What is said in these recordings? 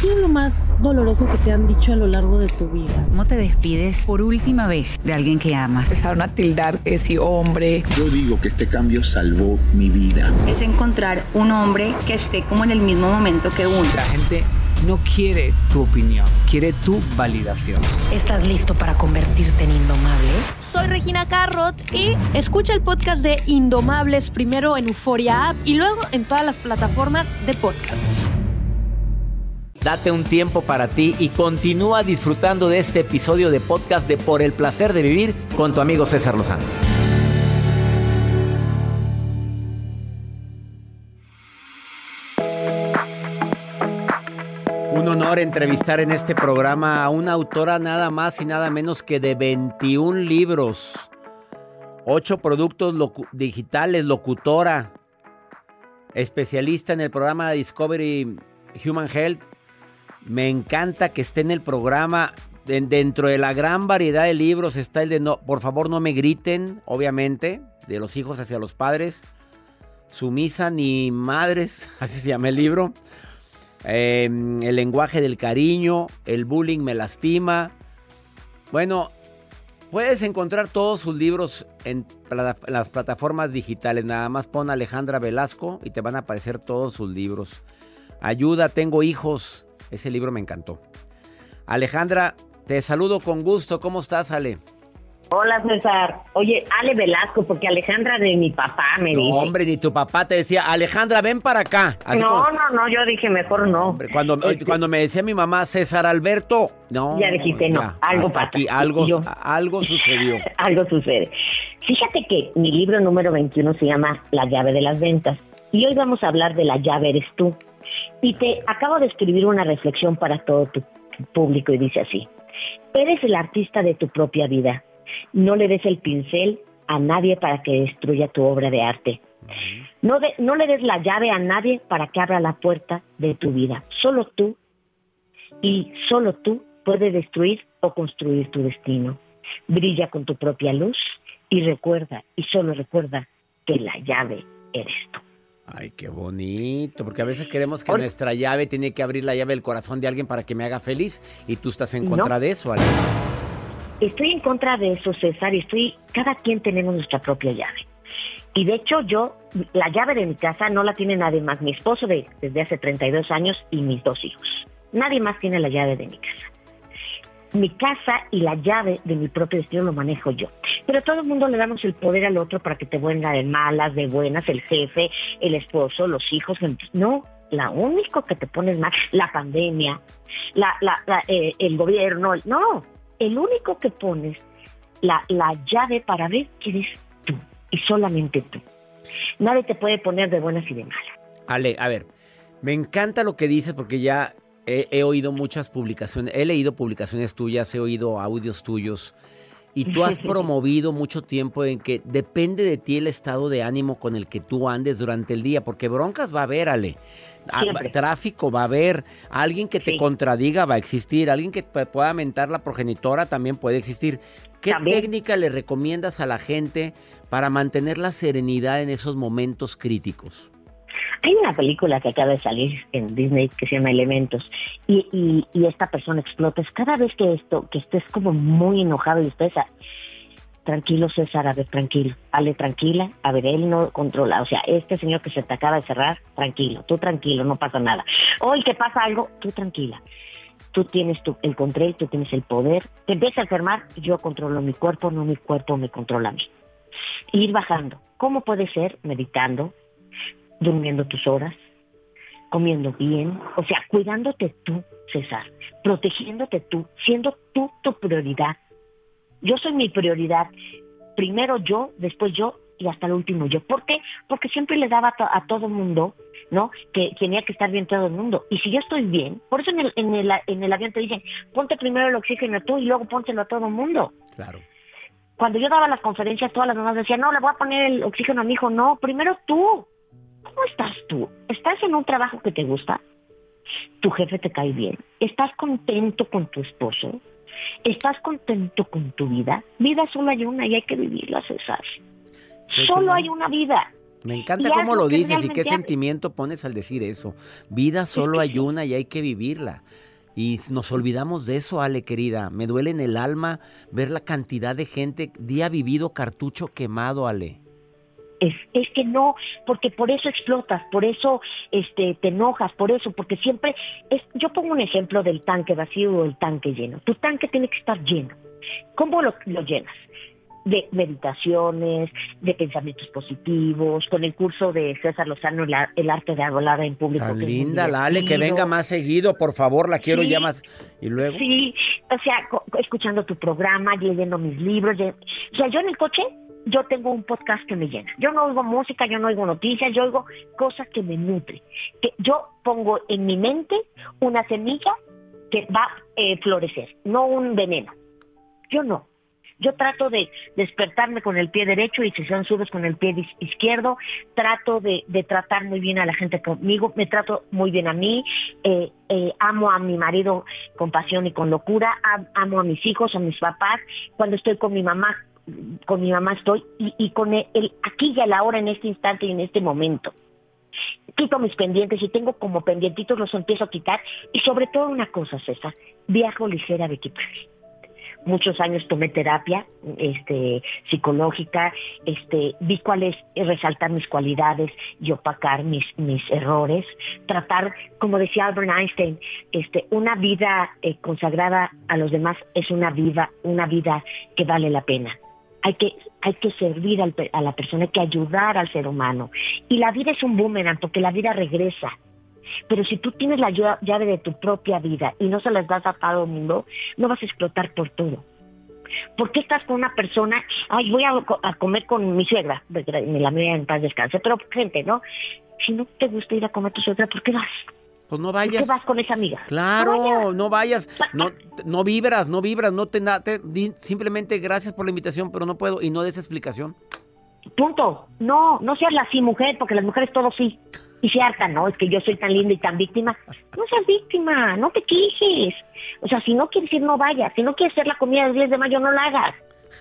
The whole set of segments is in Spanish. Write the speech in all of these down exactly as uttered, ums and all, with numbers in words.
sido lo más doloroso que te han dicho a lo largo de tu vida? ¿Cómo te despides por última vez de alguien que amas? Empezaron a tildar que si hombre. Yo digo que este cambio salvó mi vida. Es encontrar un hombre que esté como en el mismo momento que uno. La gente no quiere tu opinión, quiere tu validación. ¿Estás listo para convertirte en indomable? Soy Regina Carrot y escucha el podcast de Indomables primero en Euforia App y luego en todas las plataformas de podcasts. Date un tiempo para ti y continúa disfrutando de este episodio de podcast de Por el Placer de Vivir con tu amigo César Lozano. Un honor entrevistar en este programa a una autora nada más y nada menos que de veintiún libros, ocho productos locu- digitales, locutora, especialista en el programa Discovery Human Health. Me encanta que esté en el programa. Dentro de la gran variedad de libros está el de no, por favor no me griten, obviamente, de los hijos hacia los padres. Sumisa ni madres, así se llama el libro. Eh, el lenguaje del cariño, el bullying me lastima. Bueno, puedes encontrar todos sus libros en plata- las plataformas digitales. Nada más pon Alejandra Velasco y te van a aparecer todos sus libros. Ayuda, tengo hijos. Ese libro me encantó. Alejandra, te saludo con gusto. ¿Cómo estás, Ale? Hola, César. Oye, Ale Velasco, porque Alejandra de mi papá me No, dijo. hombre, ni tu papá te decía, Alejandra, ven para acá. Así no, como, no, no, yo dije mejor no. hombre, cuando, Este, cuando me decía mi mamá, César Alberto, no. Ya dijiste no, ya, algo hasta pasa. aquí, algo, Yo- algo sucedió. Algo sucede. Fíjate que mi libro número veintiuno se llama La llave de las ventas. Y hoy vamos a hablar de la llave eres tú. Y te acabo de escribir una reflexión para todo tu público y dice así. Eres el artista de tu propia vida. No le des el pincel a nadie para que destruya tu obra de arte. No, de, no le des la llave a nadie para que abra la puerta de tu vida. Solo tú y solo tú puedes destruir o construir tu destino. Brilla con tu propia luz y recuerda, y solo recuerda, que la llave eres tú. Ay, qué bonito, porque a veces queremos que Hola. nuestra llave tiene que abrir la llave del corazón de alguien para que me haga feliz y tú estás en contra No. de eso, Ale. Estoy en contra de eso, César, y estoy, cada quien tenemos nuestra propia llave. Y de hecho yo, la llave de mi casa no la tiene nadie más, mi esposo de, desde hace treinta y dos años y mis dos hijos. Nadie más tiene la llave de mi casa. Mi casa y la llave de mi propio destino lo manejo yo. Pero todo el mundo le damos el poder al otro para que te venga de malas, de buenas, el jefe, el esposo, los hijos. No, la único que te pones mal, la pandemia, la, la, la, eh, el gobierno, no. El único que pones la, la llave para ver quién eres tú y solamente tú. Nadie te puede poner de buenas y de malas. Ale, a ver, me encanta lo que dices porque ya he, he oído muchas publicaciones, he leído publicaciones tuyas, he oído audios tuyos y tú has promovido mucho tiempo en que depende de ti el estado de ánimo con el que tú andes durante el día, porque broncas va a haber, Ale. Ah, Siempre. tráfico va a haber, alguien que te Sí. contradiga va a existir, alguien que te pueda mentar la progenitora también puede existir. ¿Qué También. técnica le recomiendas a la gente para mantener la serenidad en esos momentos críticos? Hay una película que acaba de salir en Disney que se llama Elementos y, y, y esta persona explota. Es cada vez que esto, que estés como muy enojado y estés a- tranquilo, César, a ver, tranquilo, Ale, tranquila, a ver, él no controla, o sea, este señor que se te acaba de cerrar, tranquilo, tú tranquilo, no pasa nada. Hoy que pasa algo, tú tranquila. Tú tienes tu, el control, tú tienes el poder. Te empieza a enfermar, yo controlo mi cuerpo, no mi cuerpo me controla a mí. Ir bajando. ¿Cómo puede ser? Meditando, durmiendo tus horas, comiendo bien, o sea, cuidándote tú, César, protegiéndote tú, siendo tú tu prioridad. Yo soy mi prioridad, primero yo, después yo y hasta el último yo. ¿Por qué? Porque siempre le daba a, to- a todo el mundo, ¿no? Que tenía que estar bien todo el mundo. Y si yo estoy bien, por eso en el, en el, en el avión te dicen, ponte primero el oxígeno tú y luego póntelo a todo el mundo. Claro. Cuando yo daba las conferencias, todas las mamás decían, no, le voy a poner el oxígeno a mi hijo. No, primero tú. ¿Cómo estás tú? ¿Estás en un trabajo que te gusta? ¿Tu jefe te cae bien? ¿Estás contento con tu esposo? ¿Estás contento con tu vida? Vida solo hay una y hay que vivirla, César. Sí, Solo claro. hay una vida. Me encanta y cómo lo dices y realmente qué hables. sentimiento pones al decir eso. Vida solo hay una y hay que vivirla. Y nos olvidamos de eso, Ale, querida. Me duele en el alma ver la cantidad de gente, día vivido, cartucho quemado, Ale. Es, es que no, porque por eso explotas, por eso este, te enojas, por eso, porque siempre, es, yo pongo un ejemplo del tanque vacío o el tanque lleno. Tu tanque tiene que estar lleno. ¿Cómo lo, lo llenas? De meditaciones, de pensamientos positivos, con el curso de César Lozano, la, el arte de hablar en público. Tan que es linda, muy la Ale, que divertido. venga más seguido, por favor, la quiero Sí. ya más. Y luego, Sí, o sea, co- escuchando tu programa, leyendo mis libros. de- O sea, yo en el coche, yo tengo un podcast que me llena. Yo no oigo música, yo no oigo noticias, yo oigo cosas que me nutren. Que yo pongo en mi mente una semilla que va a eh, florecer, no un veneno. Yo no. Yo trato de despertarme con el pie derecho y si son subes con el pie dis- izquierdo. Trato de, de tratar muy bien a la gente conmigo, me trato muy bien a mí. Eh, eh, amo a mi marido con pasión y con locura. Am- amo a mis hijos, a mis papás. Cuando estoy con mi mamá, con mi mamá estoy y, y con el, el aquí y a la hora, en este instante y en este momento. Quito mis pendientes y tengo como pendientitos, los empiezo a quitar. Y sobre todo una cosa, César, viajo ligera de equipaje. Muchos años tomé terapia este, psicológica, este, vi cuál es resaltar mis cualidades y opacar mis, mis errores, tratar, como decía Albert Einstein, este, una vida eh, consagrada a los demás es una vida, una vida que vale la pena. Hay que, hay que servir al, a la persona, hay que ayudar al ser humano. Y la vida es un boomerang porque la vida regresa. Pero si tú tienes la llave de tu propia vida y no se las das a todo el mundo, no vas a explotar por todo. ¿Por qué estás con una persona? Ay, voy a, a comer con mi suegra, la mía en paz descanse, pero gente, ¿no? Si no te gusta ir a comer tu suegra, ¿por qué vas? pues no ¿Por vayas. qué vas con esa amiga? Claro, no vayas, no, no vibras, no vibras, no te, na- te di- simplemente gracias por la invitación, pero no puedo y no des explicación. Punto. No, no seas la sí mujer, porque las mujeres todo sí. Y se hartan, ¿no? Es que yo soy tan linda y tan víctima. No seas víctima, no te quejes. O sea, si no quieres ir, no vayas. Si no quieres hacer la comida del diez de mayo, no la hagas.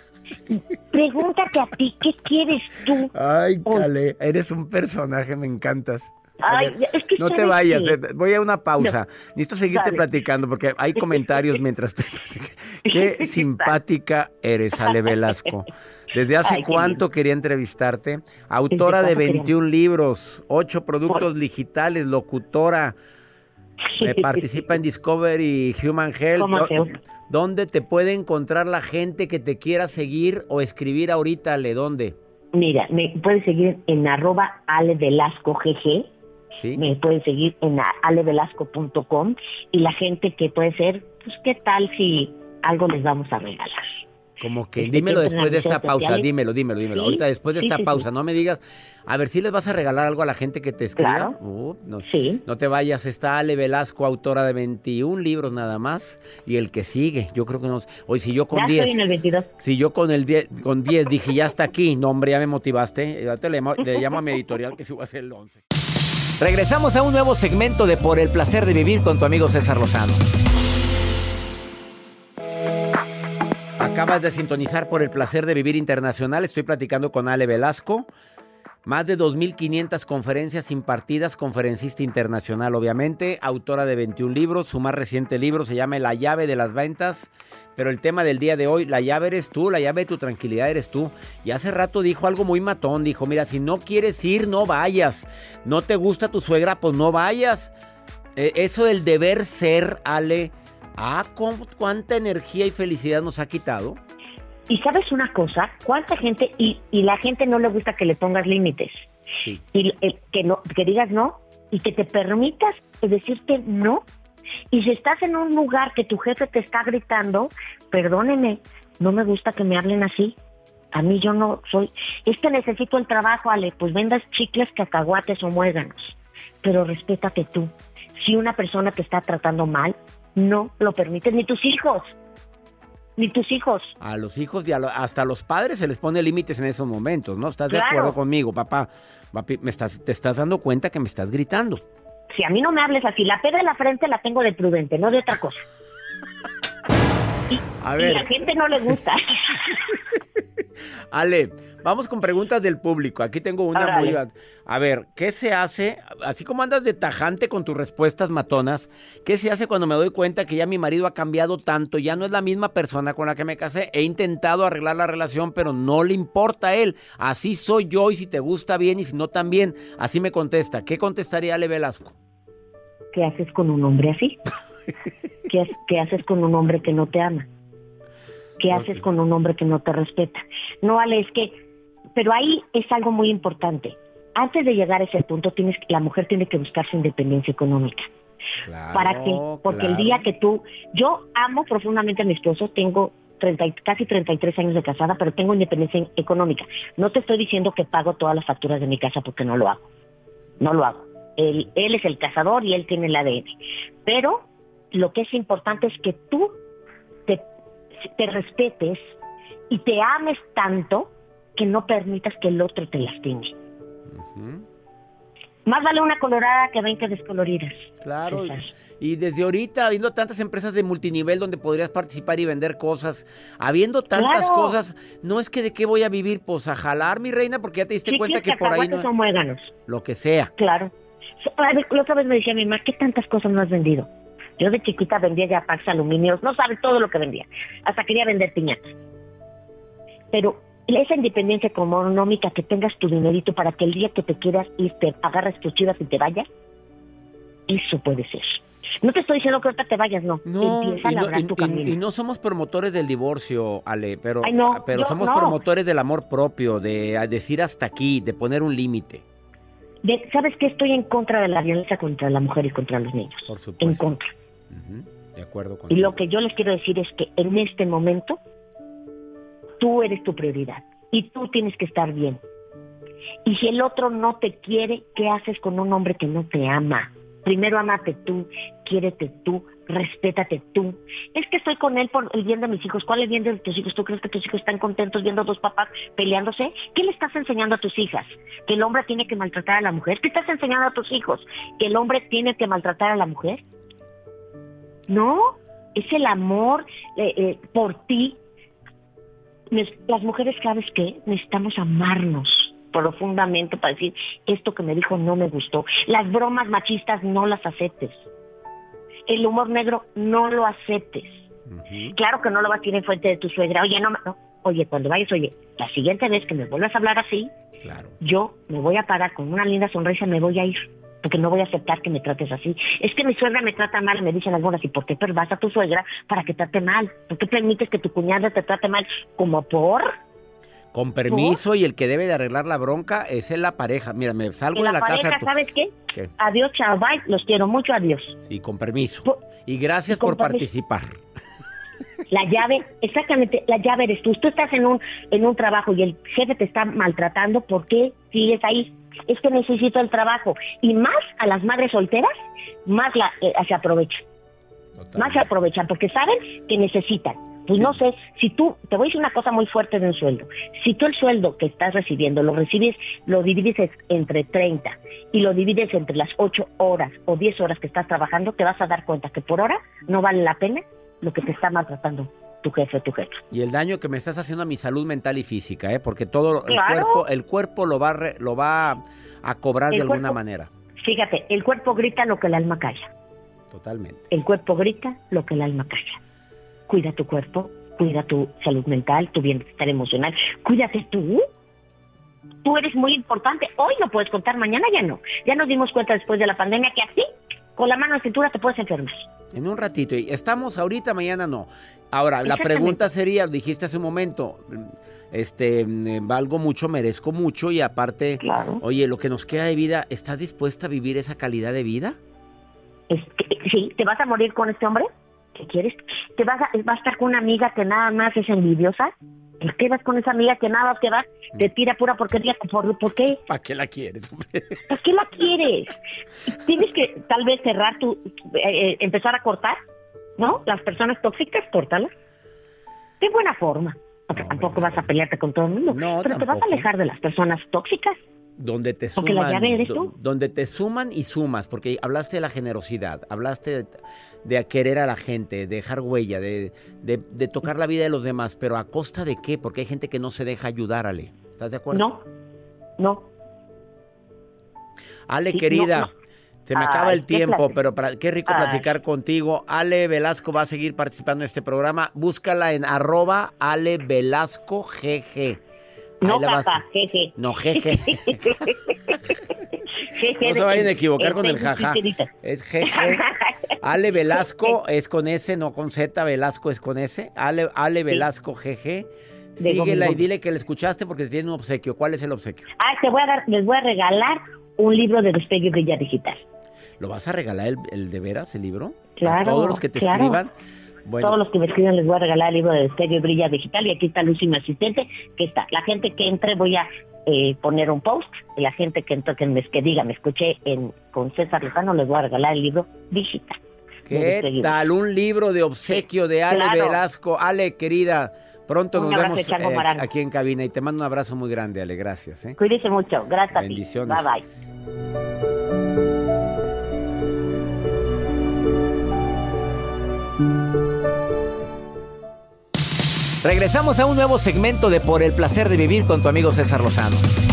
Pregúntate a ti, ¿qué quieres tú? Ay, hoy? Cale, eres un personaje, me encantas. A Ay, ver, es que no te ¿sabes vayas, qué? eh, voy a una pausa. Necesito seguirte Dale. platicando porque hay comentarios mientras te platico. Qué simpática eres, Ale Velasco. ¿Desde hace Ay, qué cuánto lindo. quería entrevistarte? Autora de cuándo quería? veintiún libros, ocho productos digitales, locutora. Eh, participa en Discovery Human Health. ¿Cómo Do- se- ¿Dónde te puede encontrar la gente que te quiera seguir o escribir ahorita, Ale? ¿Dónde? Mira, me puedes seguir en arroba Ale Velasco G G. ¿Sí? Me pueden seguir en ale velasco punto com y la gente que puede ser, pues qué tal si algo les vamos a regalar. Como que Este, dímelo que entren después a de mis esta redes pausa, sociales. dímelo, dímelo, dímelo. Sí, Ahorita después de sí, esta sí, pausa, sí. no me digas, a ver si les vas a regalar algo a la gente que te escriba. Claro. Uh, no, Sí. no te vayas, está Ale Velasco, autora de veintiún libros nada más, y el que sigue, yo creo que nos, hoy si yo con Ya diez, estoy en el veintidós. si yo con el diez, con diez dije ya está aquí, no hombre, ya me motivaste, ya te le, llamo- le llamo a mi editorial que sí voy a hacer el once. Regresamos a un nuevo segmento de Por el placer de vivir con tu amigo César Lozano. Acabas de sintonizar Por el placer de vivir internacional. Estoy platicando con Ale Velasco. Más de dos mil quinientas conferencias impartidas, conferencista internacional obviamente, autora de veintiún libros. Su más reciente libro se llama La llave de las ventas. Pero el tema del día de hoy, la llave eres tú, la llave de tu tranquilidad eres tú. Y hace rato dijo algo muy matón, dijo, mira, si no quieres ir, no vayas. No te gusta tu suegra, pues no vayas. Eh, eso del deber ser, Ale, ah, ¿cómo- cuánta energía y felicidad nos ha quitado. Y sabes una cosa, cuánta gente, y, y la gente no le gusta que le pongas límites. Sí. Y el- que, no, que digas no, y que te permitas decirte no. Y si estás en un lugar que tu jefe te está gritando, perdóneme, no me gusta que me hablen así. A mí yo no soy, es que necesito el trabajo, Ale, pues vendas chicles, cacahuates o muéganos. Pero respétate tú. Si una persona te está tratando mal, no lo permites, ni tus hijos. Ni tus hijos. A los hijos y a lo- hasta a los padres se les pone límites en esos momentos, ¿no? ¿Estás de Claro. acuerdo conmigo, papá? Papi, me estás, te estás dando cuenta que me estás gritando. Si a mí no me hables así, la peda en la frente la tengo de prudente, no de otra cosa. Y, A y ver. la gente no le gusta. Ale, vamos con preguntas del público. Aquí tengo una Ahora, muy... Ale. A ver, ¿qué se hace? Así como andas de tajante con tus respuestas matonas, ¿qué se hace cuando me doy cuenta que ya mi marido ha cambiado tanto? Ya no es la misma persona con la que me casé. He intentado arreglar la relación, pero no le importa a él. Así soy yo y si te gusta bien y si no también. Así me contesta. ¿Qué contestaría Ale Velasco? ¿Qué haces con un hombre así? ¿Qué, ha- qué haces con un hombre que no te ama? ¿Qué haces Ok. con un hombre que no te respeta? No, Ale, es que... Pero ahí es algo muy importante. Antes de llegar a ese punto, tienes, la mujer tiene que buscar su independencia económica. Claro, ¿Para qué? Porque claro. el día que tú... Yo amo profundamente a mi esposo, tengo treinta, y- casi treinta y tres años de casada, pero tengo independencia económica. No te estoy diciendo que pago todas las facturas de mi casa porque no lo hago. No lo hago. Él, él es el cazador y él tiene el A D N. Pero lo que es importante es que tú te, te respetes y te ames tanto que no permitas que el otro te lastime. Ujú. Más vale una colorada que veinte descoloridas. Claro, César. y desde ahorita, habiendo tantas empresas de multinivel donde podrías participar y vender cosas, habiendo tantas Claro. cosas, no es que de qué voy a vivir, pues a jalar, mi reina, porque ya te diste cuenta Chicles, que por ahí cacahuates no... o muéganos. Lo que sea. Claro. A ver, la otra vez me decía mi mamá, ¿qué tantas cosas no has vendido? Yo de chiquita vendía ya packs aluminios, no sabes todo lo que vendía. Hasta quería vender piñatas. Pero esa independencia económica, que tengas tu dinerito para que el día que te quieras ir, te agarres tus chivas y te vayas, eso puede ser. No te estoy diciendo que ahorita te vayas, no. No, Empieza a y no, labrar y- tu y- camino. y no somos promotores del divorcio, Ale, pero, Ay, no, pero yo somos no. promotores del amor propio, de a decir hasta aquí, de poner un límite, De- ¿Sabes qué? Estoy en contra de la violencia contra la mujer y contra los niños. por En supuesto. contra. Ujú, de acuerdo Y contigo. lo que yo les quiero decir es que en este momento tú eres tu prioridad y tú tienes que estar bien. Y si el otro no te quiere, ¿qué haces con un hombre que no te ama? Primero ámate tú, quiérete tú, respétate tú. Es que estoy con él por el bien de mis hijos. ¿Cuál es el bien de tus hijos? ¿Tú crees que tus hijos están contentos viendo a dos papás peleándose? ¿Qué le estás enseñando a tus hijas? ¿Que el hombre tiene que maltratar a la mujer? ¿Qué estás enseñando a tus hijos? ¿Que el hombre tiene que maltratar a la mujer? No, es el amor eh, eh, por ti. Nes- Las mujeres, ¿sabes qué? Necesitamos amarnos profundamente para decir, esto que me dijo no me gustó. Las bromas machistas no las aceptes. El humor negro no lo aceptes. Ujú. Claro que no lo vas a tirar en frente de tu suegra. Oye, no, me- no. Oye, cuando vayas, oye, la siguiente vez que me vuelvas a hablar así, Claro. yo me voy a parar con una linda sonrisa, me voy a ir, porque no voy a aceptar que me trates así. Es que mi suegra me trata mal, me dicen algunas, ¿y por qué pervas a tu suegra para que trate mal? ¿Por qué permites que tu cuñada te trate mal? ¿Como por? Con permiso, y el que debe de arreglar la bronca es en la pareja. Mira, me salgo En de la la pareja, casa. tú- ¿sabes qué? ¿Qué? Adiós, chao, bye, los quiero mucho, adiós. Sí, con permiso. Por- Y gracias y con por permiso. participar. La llave, exactamente, la llave eres tú. Tú estás en un, en un trabajo y el jefe te está maltratando, ¿por qué sigues ahí? Es que necesito el trabajo. Y más a las madres solteras, más la, eh, se aprovechan. Más se aprovechan porque saben que necesitan. Pues no sé, si tú, te voy a decir una cosa muy fuerte de un sueldo. Si tú el sueldo que estás recibiendo lo recibes, lo divides es- entre treinta y lo divides entre las ocho horas o diez horas que estás trabajando, te vas a dar cuenta que por hora no vale la pena lo que te está maltratando tu jefe o tu jefa. Y el daño que me estás haciendo a mi salud mental y física, ¿eh? Porque todo el Claro. cuerpo, el cuerpo lo va a, re- lo va a- a cobrar de El alguna cuerpo- manera. Fíjate, el cuerpo grita lo que el alma calla. Totalmente. El cuerpo grita lo que el alma calla. Cuida tu cuerpo, cuida tu salud mental, tu bienestar emocional. Cuídate tú. Tú eres muy importante. Hoy no puedes contar, mañana ya no. Ya nos dimos cuenta después de la pandemia que así, con la mano en la cintura, te puedes enfermar. En un ratito. Y estamos ahorita, mañana no. Ahora, la Exactamente. pregunta sería, dijiste hace un momento, este, mm, valgo mucho, merezco mucho y aparte, Claro. oye, lo que nos queda de vida, ¿estás dispuesta a vivir esa calidad de vida? Es que- sí, ¿te vas a morir con este hombre? ¿Qué quieres? ¿Te vas a, vas a estar con una amiga que nada más es envidiosa? ¿Por qué vas con esa amiga que nada más que va, te tira pura porquería? ¿Por, ¿por qué? ¿Para qué la quieres, hombre? ¿Por qué la quieres? Tienes que tal vez cerrar tu, eh, eh, empezar a cortar, ¿no? Las personas tóxicas, córtalas. De buena forma. Porque No, tampoco ¿verdad? vas a pelearte con todo el mundo. No, pero te vas a tampoco. alejar de las personas tóxicas. Donde te Porque la suman, llave eres do- tú. donde te suman y sumas, porque hablaste de la generosidad, hablaste de, de querer a la gente, de dejar huella, de, de, de tocar la vida de los demás, pero ¿a costa de qué? Porque hay gente que no se deja ayudar, Ale. ¿Estás de acuerdo? No, no. Ale, Sí, querida, no, no. se me Ay, acaba el qué tiempo, placer. pero para, qué rico Ay. platicar contigo. Ale Velasco va a seguir participando en este programa. Búscala en arroba Ale Velasco G G. Ahí No, la vas- jaja, jeje. No, jeje. Jeje No se de- vayan a equivocar en con el Facebook, jaja. Twitter. Es jeje. Ale Velasco es con S, no con Z. Velasco es con S. Ale, Ale Velasco G G. De Síguela y Gómez. dile que le escuchaste porque te tiene un obsequio. ¿Cuál es el obsequio? Ah, te voy a dar, les voy a regalar un libro de Despegue y Brilla Digital. ¿Lo vas a regalar el, el de veras, el libro? Claro, ¿A todos los que te claro. escriban? Bueno, Todos los que me escriban les voy a regalar el libro de Despegue y Brilla Digital. Y aquí está Lucy, mi asistente, que está. La gente que entre voy a eh, poner un post. Y la gente que entre, que, me, que diga, me escuché en, con César Lozano, les voy a regalar el libro digital. de ¿qué Despegue y tal? Un libro de obsequio de Ale claro. Velasco. Ale, querida, pronto Un nos abrazo, vemos Chango eh, Marano. aquí en cabina. Y te mando un abrazo muy grande, Ale. Gracias. ¿eh? Cuídese mucho. Gracias Bendiciones. a ti. Bye, bye. Regresamos a un nuevo segmento de Por el placer de vivir con tu amigo César Lozano.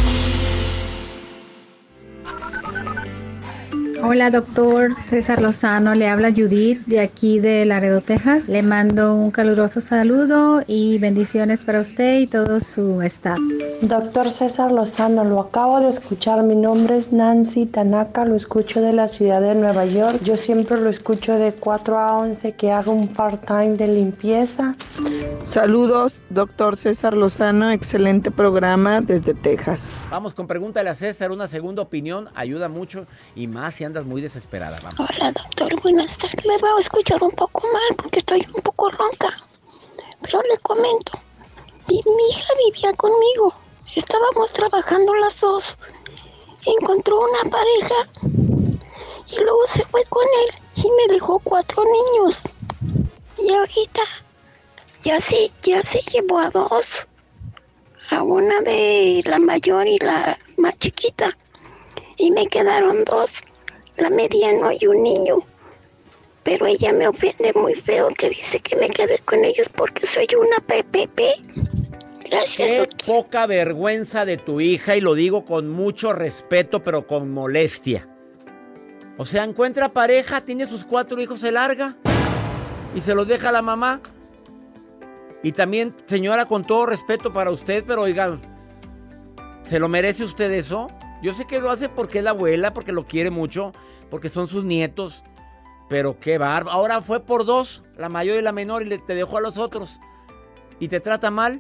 Hola, doctor César Lozano, le habla Judith de aquí de Laredo, Texas. Le mando un caluroso saludo y bendiciones para usted y todo su staff. Doctor César Lozano, lo acabo de escuchar. Mi nombre es Nancy Tanaka, lo escucho de la ciudad de Nueva York. Yo siempre lo escucho de cuatro a once, que hago un part-time de limpieza. Saludos, doctor César Lozano, excelente programa desde Texas. Vamos con Pregúntale a César, una segunda opinión ayuda mucho y más si andas muy desesperada. Vamos. Hola, doctor, buenas tardes. Me va a escuchar un poco mal porque estoy un poco ronca. Pero le comento, mi, mi hija vivía conmigo. Estábamos trabajando las dos. Encontró una pareja y luego se fue con él y me dejó cuatro niños. Y ahorita ya se, ya se llevó a dos. A una de la mayor y la más chiquita. Y me quedaron dos. La mediano y un niño. Pero ella me ofende muy feo que dice que me quede con ellos porque soy una P P P. Gracias, Qué doctor. poca vergüenza de tu hija y lo digo con mucho respeto pero con molestia. O sea, encuentra pareja, tiene sus cuatro hijos, se larga y se los deja a la mamá. Y también, señora, con todo respeto para usted, pero oigan, ¿se lo merece usted eso? Yo sé que lo hace porque es la abuela, porque lo quiere mucho, porque son sus nietos. Pero qué bárbaro. Ahora fue por dos, la mayor y la menor, y le, te dejó a los otros. ¿Y te trata mal?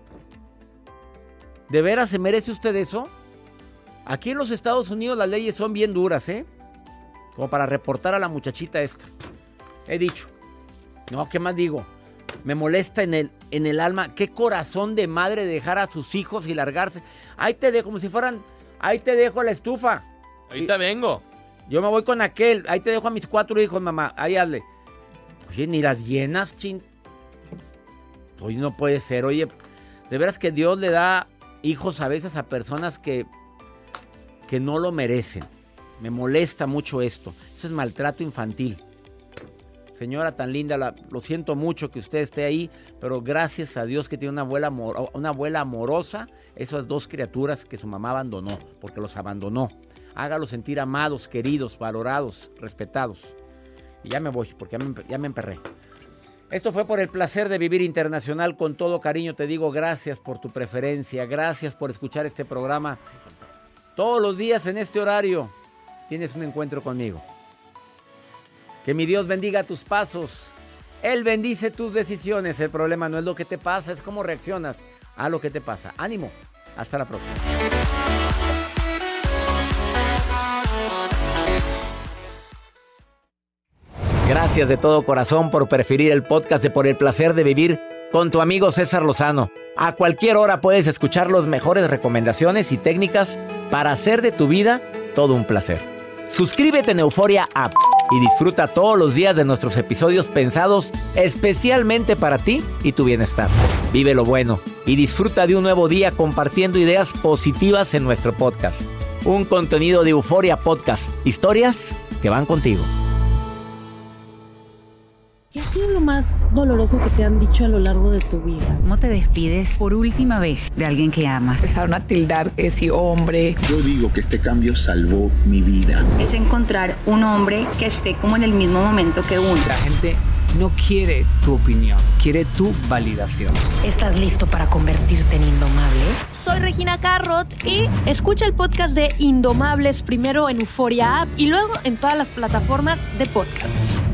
¿De veras se merece usted eso? Aquí en los Estados Unidos las leyes son bien duras, ¿eh? Como para reportar a la muchachita esta. He dicho. No, ¿qué más digo? Me molesta en el, en el alma. Qué corazón de madre dejar a sus hijos y largarse. Ahí te dejo, como si fueran... Ahí te dejo la estufa. Ahorita vengo. Yo me voy con aquel. Ahí te dejo a mis cuatro hijos, mamá. Ahí hazle. Oye, ni las llenas, chin. Oye, no puede ser. Oye, de veras que Dios le da hijos a veces a personas que, que no lo merecen. Me molesta mucho esto. Eso es maltrato infantil. Señora tan linda, la, lo siento mucho que usted esté ahí, pero gracias a Dios que tiene una abuela, amor, una abuela amorosa, esas dos criaturas que su mamá abandonó, porque los abandonó. Hágalos sentir amados, queridos, valorados, respetados. Y ya me voy, porque ya me, ya me emperré. Esto fue por el placer de vivir internacional. Con todo cariño te digo gracias por tu preferencia, gracias por escuchar este programa. Todos los días en este horario tienes un encuentro conmigo. Que mi Dios bendiga tus pasos. Él bendice tus decisiones. El problema no es lo que te pasa, es cómo reaccionas a lo que te pasa. Ánimo. Hasta la próxima. Gracias de todo corazón por preferir el podcast de Por el placer de vivir con tu amigo César Lozano. A cualquier hora puedes escuchar las mejores recomendaciones y técnicas para hacer de tu vida todo un placer. Suscríbete en Euforia App y disfruta todos los días de nuestros episodios pensados especialmente para ti y tu bienestar. Vive lo bueno y disfruta de un nuevo día compartiendo ideas positivas en nuestro podcast. un contenido de Euforia Podcast. Historias que van contigo. ¿Qué ha sido lo más doloroso que te han dicho a lo largo de tu vida? ¿Cómo te despides por última vez de alguien que amas? Empezaron a tildar que si hombre. Yo digo que este cambio salvó mi vida. Es encontrar un hombre que esté como en el mismo momento que uno. La gente no quiere tu opinión, quiere tu validación. ¿Estás listo para convertirte en indomable? Soy Regina Carrot y escucha el podcast de Indomables primero en Euforia App y luego en todas las plataformas de podcasts.